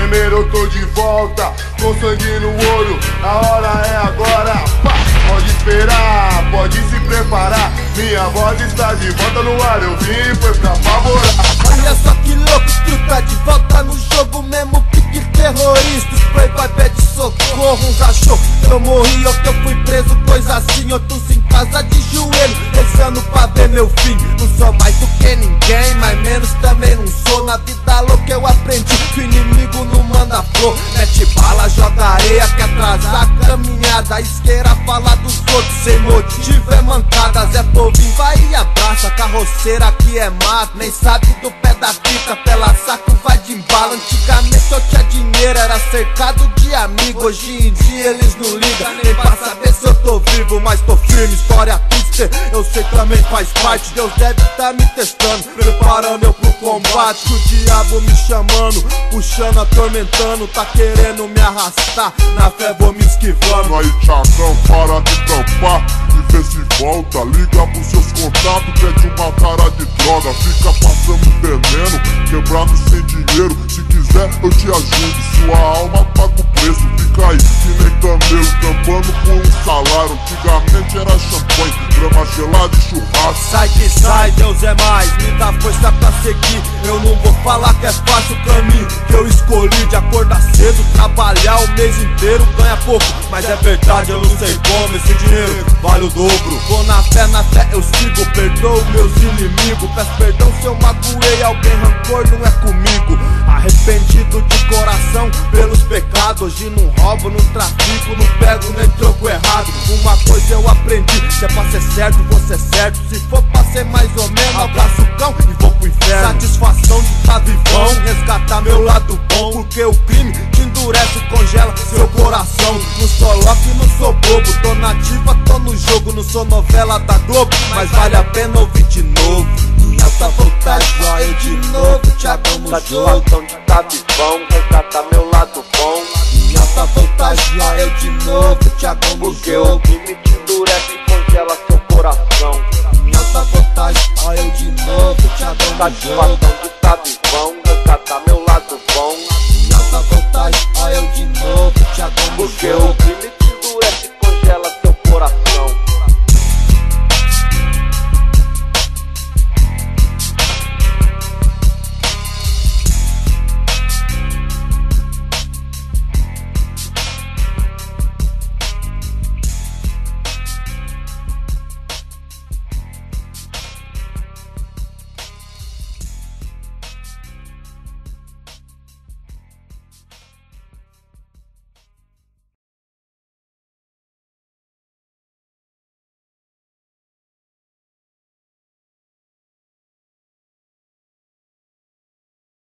primeiro eu tô de volta, com sangue no olho, a hora é agora. Pá, pode esperar, pode se preparar, minha voz está de volta no ar, eu vim foi pra favorar. Olha só que louco, truta de volta no jogo, mesmo pique terrorista. Os playboy pede socorro, uns achou que eu morri ou que eu fui preso, coisa assim. Outros em casa de joelho, rezando pra ver meu fim. Não sou mais do que ninguém, mas menos também não sou. Na vida louca eu aprendi que o inimigo não manda flor. Mete bala, joga areia, quer atrasar a caminhada. Isqueira fala dos outros, sem motivo é mancada. Zé Povinho vai e abraça, carroceira aqui é mato. Nem sabe do pé da fita, pela saco vai de embala. Antigamente eu tinha dinheiro, era cercado de amigos. Hoje em dia eles não ligam, nem pra saber se eu tô vivo. Mas tô firme, história triste, eu sei também faz parte. Deus deve tá me testando, preparando eu pro combate. O diabo me chamando, puxando, atormentando. Tá querendo me arrastar, na fé vou me esquivando. Aí Thiagão, para de tampar e vê se volta. Liga pros seus contatos, pede uma cara de droga. Fica passando veneno, quebrado sem dinheiro. Se quiser eu te ajudo, sua alma paga o preço. Fica aí que nem camelo, tampando por um salário. Antigamente era champanhe, grama gelada e churrasco. Sai que sai, Deus é mais, me dá força pra seguir. Eu não vou falar que é fácil o caminho que eu escolhi. De acordar cedo, trabalhar o mês inteiro, ganha pouco, mas é verdade, eu não sei como esse dinheiro vale o dobro. Vou na fé eu sigo, perdoo meus inimigos. Peço perdão se eu magoei alguém, rancor não é comigo. Arrependido de coração pelos pecados. Hoje não roubo, não trafico, não pego nem troco errado. Uma coisa eu aprendi, se é pra ser certo, vou ser certo. Se for pra ser mais ou menos, abraço o cão e vou pro inferno. Satisfação de tá vivão, resgatar meu lado bom. Porque o crime te endurece e congela seu coração. Não sou Loki, não sou bobo, tô nativa, tô no jogo. Não sou novela da Globo, mas vale a pena ouvir de novo. Minha alta vontade, eu de novo, Thiagão no jogo. Satisfação de tá vivão, resgatar meu lado bom. Minha alta vontade, eu de novo, Thiagão no Porque jogo. o crime te endurece e congela seu coração. Minha alta vontade, eu de novo, Thiagão no Satisfação jogo. de tá vivão, resgatar meu lado bom. Minha alta vontade, eu de novo, Thiagão no Porque jogo. o crime